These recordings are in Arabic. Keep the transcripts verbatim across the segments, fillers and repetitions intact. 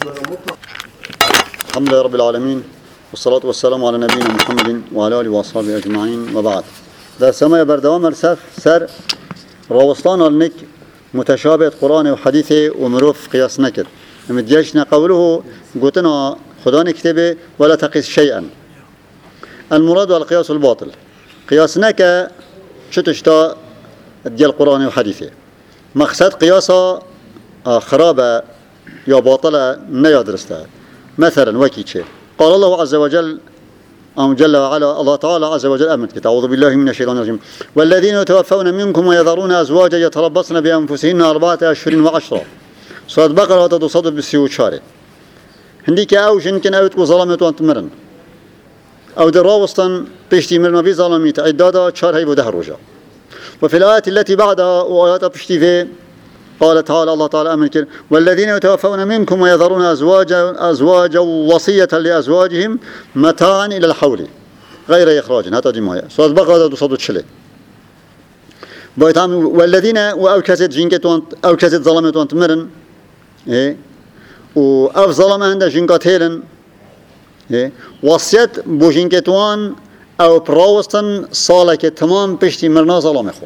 الحمد لله رب العالمين والصلاة والسلام على نبينا محمد وعلى آله وأصحابه أجمعين وبعد. در سماء بردوام السف سر راوستان النك متشابه قرآن وحديث ومروف قياس نكر مديشنا قوله قلتنا خدا نكتبه ولا تقيس شيئا. المراد والقياس الباطل قياس نك شتشتا ديال القرآن وحديثه مقصد قياسا خرابة يا باطلة ما يدرسها. مثلا وكيتشي قال الله عز وجل أم جل وعلا الله تعالى عز وجل أمرك أعوذ بالله من الشيطان الرجيم والذين يتوفون منكم ويذرون أزواجا يتربصن بأنفسهن أربعة أشهر وعشرة صاد بقرة تصدق بالسيوشاري هنديك أو جنكن أو تكو ظلمت وأنت مرن أو دراوستن بشتي مرن في ظلميت عدادا شهر هيبو ده رجع. وفي الآيات التي بعدها وآيات بشتي في قال تعالى الله تعالى أمرك والذين يتوفون منكم ويذرون أزواجا أزواجا وصية لأزواجهم متاعا إلى الحول غير إخراج هذا جماعة صاد بقرة تصدق شلي بيتام والذين وأوكست جنكت أوكست ظلمت وأنت مرن إيه وأف ظلم عند جنكت هيلن إيه وصية بوجنكتوان أو براوستن صالك تمام بشتي مرنا ظلم أخو.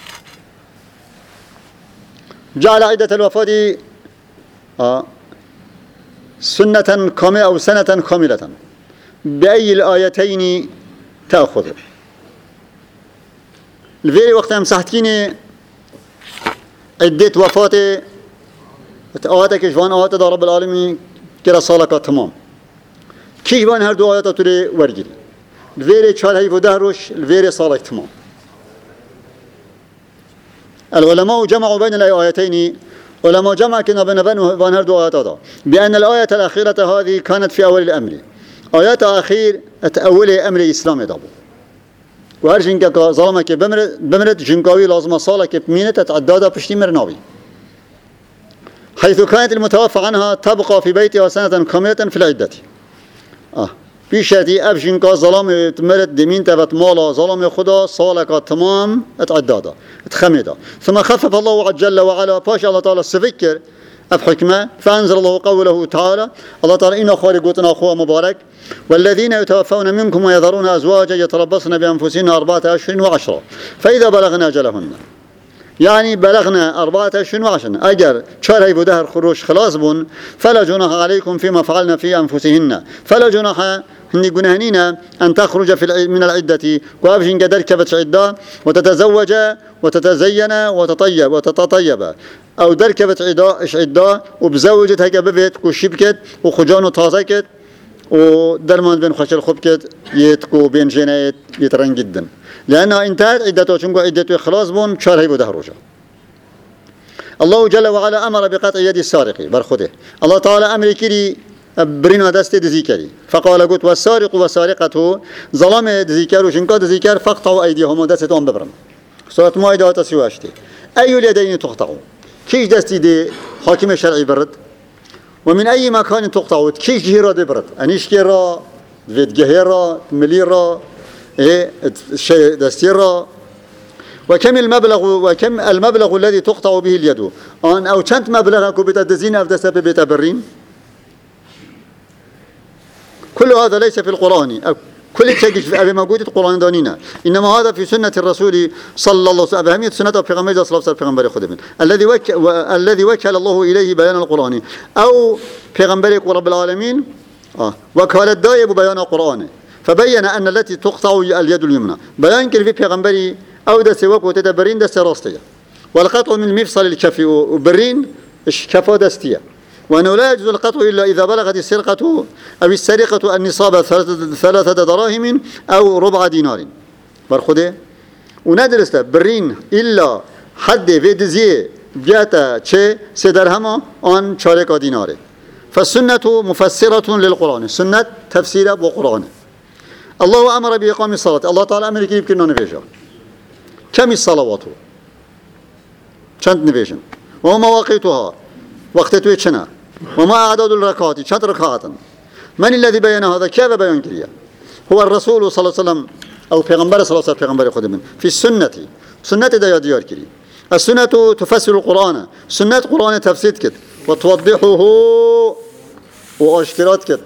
جعل عدة الوفاة آه سنة كاملة أو سنة كاملة بأي الآيتين تأخذ. الفيري وقت مسحتكيني عدة وفاة آياتك جوان آيات دا رب العالمين كرا صالك تمام كي جوان هر دو آيات تري ورجل الفيري چهار هيفو دهروش الفيري صالك تمام. العلماء جمعوا بين الآيتين علماء جمع كنا بين بين هر دو آيات هذا بأن الآية الأخيرة هذه كانت في أول الأمر آيات أخير أول أمر الإسلام دابو وهر جنك ظلمك بمرد بمرد جنكاوي لازم صالك بمينة تعدادها بشتي مرناوي حيث كانت المتوفى عنها تبقى في بيتها سنة كاملة في العدة. آه بيشتي أب جنكا ظلم تمرد دمين تبت مالا ظلم خدا صالك تمام اتعدادا اتخمدا ثم خفف الله جل وعلا باش الله تعالى سفكر بحكمة فأنزل الله قوله تعالى الله تعالى إنا خارقوتنا أخوة مبارك والذين يتوفون منكم ويذرون أزواجا يتربصن بأنفسهن أربعة أشهر وعشرة فإذا بلغنا أجلهن يعني بلغنا أربعة أشهر وعشرة أجر شهر هيبو دهر خروج خلاص بون فلا جناح عليكم فيما فعلنا في أنفسهن فلا جناح هني جناهنين أن تخرج في من العدة وأبشن قدر كبت عدة وتتزوج وتتزين وتطيب وتتطيب أو دركبت عدة إيش عدة وبزوجت هيك ببيت وشبكت وخجان وطازكت ودرمان بين خشل خبكت يتكو بين جنايت يترن جدا لأنها انتهت عدته شنقو عدته خلاص بون شهر هيبو دهروجا. الله جل وعلا أمر بقطع يد السارق برخده الله تعالى أمر كري برينا دست دزيكري فقال قلت والسارق والسارقة ظلم دزيكر وشنقا دزيكر فاقطعوا أيديهم دستهم ببرن سورة مائدة تسواشتي أي اليدين تقطعوا كيش دستي دي حاكم الشرعي برد ومن أي مكان تقطعوا كيش جهيرا دي برد أنيش كيرا فيت جهيرا مليرا إيه شيء دستيرا وكم المبلغ وكم المبلغ الذي تقطع به اليد أن أو كنت مبلغك بتدزين أو تسبب بتبرين كل هذا ليس في القرآن كل شيء في أبي موجود القرآن دانينا إنما هذا في سنة الرسول صلى الله عليه وسلم أهمية سنة البيغمبر صلى الله عليه وسلم خدمه الذي وك الذي وكل الله إليه بيان القرآن أو بيغمبر رب العالمين آه وكال الدائب بيان القرآن فبين أن التي تقطع اليد اليمنى بيان كل في بيغمبري أو دس وك وتدبرين دس راستيا والقطع من مفصل الكف وبرين كفا دستيا وأنه لا يجوز القطع إلا إذا بلغت السرقة أو السرقة النصاب ثلاثة دراهم أو ربع دينار برخده وندرس برين إلا حد في دزيه جاتا شيء سدرهم عن شارك دينار فالسنة مفسرة للقرآن السنة تفسير بالقرآن. الله أمر بإقام الصلاة الله تعالى أمر كيف كنا نفيجا كم الصلوات شنت نفيجن ومواقيتها وقت تويتشنا وما أعداد الركعات شنت ركعات من الذي بين هذا كيف بيان كريا هو الرسول صلى الله عليه وسلم أو پیغمبر صلى الله عليه وسلم پیغمبر خودمون في السنة سنة دا ديار كري السنة تفسر القرآن سنة القرآن تفسير كد وتوضحه وأشكرات كت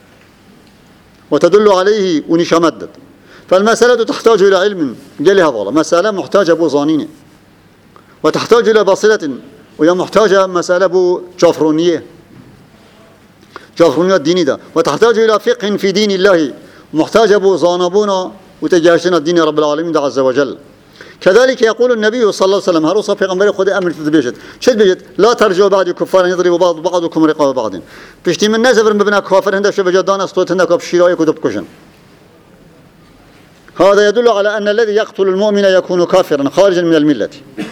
وتدل عليه ونشامدد. فالمسألة تحتاج إلى علم جلها والله، مسألة محتاجة أبو ظانينة، وتحتاج إلى بصيرة، وهي محتاجة مسألة أبو جافرونية جافرونية الديني ده، وتحتاج إلى فقه في دين الله، محتاج أبو ظانبونا وتجاشنا الدين رب العالمين ده عز وجل. كذلك يقول النبي صلى الله عليه وسلم هروسا في غمبري خذ أمر تدبيجت شد بيجت لا ترجعوا بعد كفار يضرب بعض بعضكم رقاب بعض بيشتي من نزفر مبنى كافر هندا شو بجدان أسطوت هندا كاب شيراي كتب كشن. هذا يدل على أن الذي يقتل المؤمن يكون كافرا خارجا من الملة.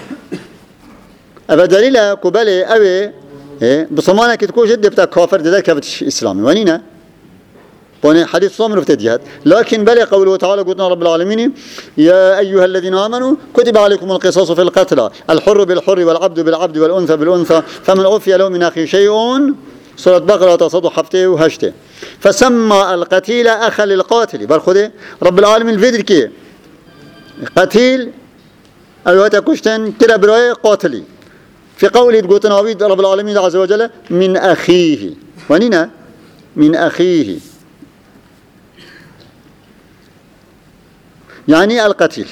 أبا دليل قبلي أوي بصمانة كتكو جد بتاع كافر ده كافر إسلامي ونينا بني حديث صامر في تجهد. لكن بل قوله تعالى قلنا رب العالمين يا أيها الذين آمنوا كتب عليكم القصاص في القتلى الحر بالحر والعبد بالعبد والأنثى بالأنثى فمن عفي له من أخي شيء سورة بقرة تصد حفته وهشته فسمى القتيل أخا للقاتل. بل خذ رب العالمين الفيدر كي قتيل أيوة كشتن كلا براي قاتلي في قوله قلنا رب العالمين عز وجل من أخيه ونينا من أخيه يعني القتيل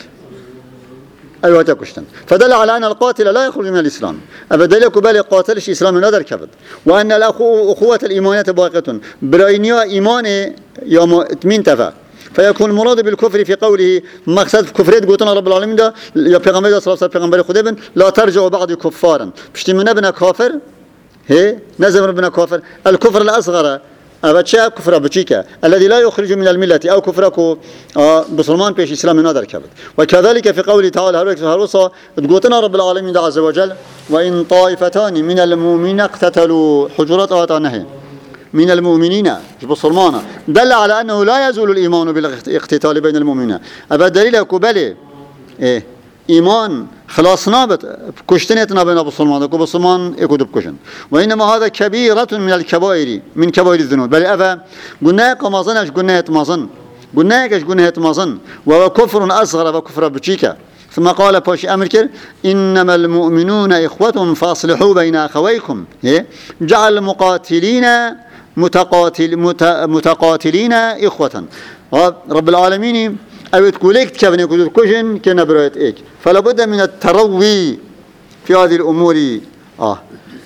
أيوة تكشتن. فدل على أن القاتل لا يخرج من الإسلام. أبدا لك بالي قاتلش إسلام نادر كبد. وأن الأخوة أخوة الإيمانية باقية براينيا إيمان يوم تمين تفا. فيكون المراد بالكفر في قوله مقصد كفريت قوتنا رب العالمين ده يا پیغمبر صلى الله عليه وسلم پیغمبر خدا بن لا ترجعوا بعد كفارا بشتي من ابن كافر هي نزم ابن كافر الكفر الأصغر أبتشا كفر بتشيكا الذي لا يخرج من الملة أو كفرك بسلمان بيش إسلام نادر كبد. وكذلك في قوله تعالى هروسا قوتنا رب العالمين عز وجل وإن طائفتان من المؤمنين اقتتلوا حجرات آتانه من المؤمنين بسلمان دل على أنه لا يزول الإيمان بالاقتتال بين المؤمنين. أبا دليل كبلي إيه إيمان خلاص نابت كشتنيتنا بين أبو سلمان أبو سلمان يكود بكشن. وإنما هذا كبيرة من الكبائر من كبائر الذنوب. بل أبا قلنا كمازن إيش قلنا يتمازن قلنا إيش قلنا يتمازن وهو كفر أصغر وكفر بتشيكا. ثم قال باش أمريكا إنما المؤمنون إخوة فاصلحوا بين أخويكم جعل المقاتلين متقاتل متقاتلين إخوة. رب العالمين أو تقولك كيف نقول كوجن كنا برأيت إيك. فلا بد من التروي في هذه الأمور. آه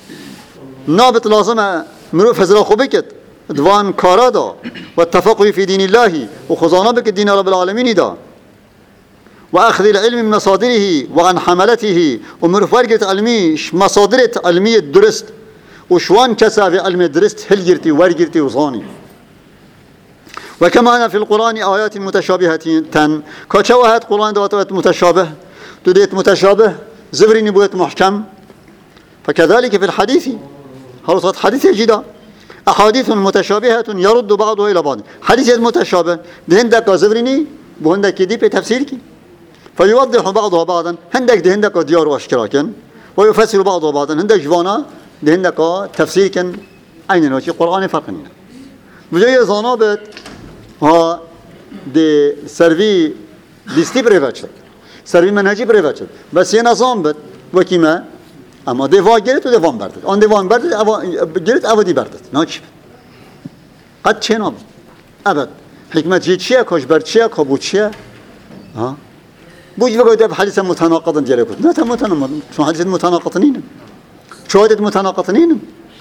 نابط لازم مروف هزلا خبكت دوان كارادا والتفقه في دين الله وخزانة بك الدين رب العالمين دا وأخذ العلم من مصادره وعن حملته ومروف ورقة علمي مصادر علمية درست وشوان كسا علم درست هل جرتي ورقرتي وصاني. وكما أن في القرآن آيات متشابهة تن كشواهد القرآن دوات متشابه تديت متشابه زبري نبوت محكم. فكذلك في الحديث هرصت حديث جدا أحاديث متشابهة يرد بعضها إلى بعض. حديث متشابه دهندك زبريني بهندك دي بتفسيرك فيوضح بعضها بعضا هندك دهندك ديار واشكراكن ويفسر بعضها بعضا هندك جوانا دهندك تفسيركن أين وشي قرآن فرقنين بجاي زانابت ها دي سروي ديستي بريفاتشر سروي منهجي بريفاتشر بس ينظام بد وكيما اما ديفا گرت و دیوان بردد آن دیوان بردد گرت اودی بردد ناچ قد چه ناب ابد حکمت جی چیه کاش بر چیه کابو چیه ها بوجي بقول ده حديث متناقض جل كنت لا متناقض شو حديث متناقضين شو حديث متناقضين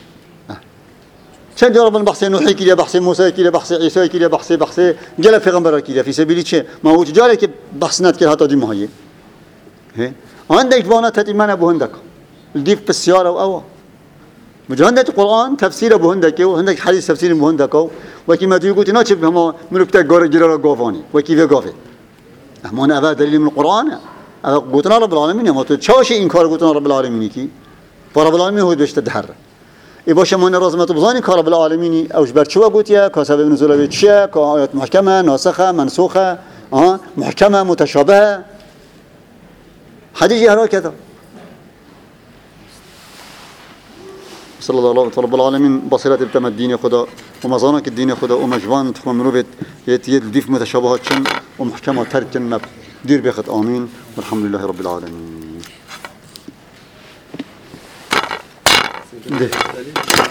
شن جرب البحث نوحي كذا بحث موسى كذا بحث عيسى كذا بحث بحث جل في غمبر كذا في سبيل شيء ما هو جالك بحثنات كذا هذا دي مهية هي عندك وانا تتمنى بهندك الديف بالسيارة أو مجهندك القرآن تفسير بهندك وعندك حديث تفسير بهندك وكما تقول تناقش بهم ملكتك جار جرا قافاني وكيف قافي ما أنا أبى دليل من القرآن أبى قلتنا رب العالمين ما تشاش إنكار قلتنا رب العالمين كي فرب العالمين هو بيشت الدحر إباش ما نرزمة بزاني كار رب العالمين أوش برشوا قلتيا كسبب نزول بيتشيا كآيات محكمة ناسخة منسوخة آه محكمة متشابهة حديث يهرا كذا صلى الله عليه رب العالمين بصيرات بتم الدين خدا ومزانك الدين خدا ومجوان تخم مروبت يتيد ديف متشابهات شن ومحكمة تركن مب دير بيخت آمين والحمد لله رب العالمين.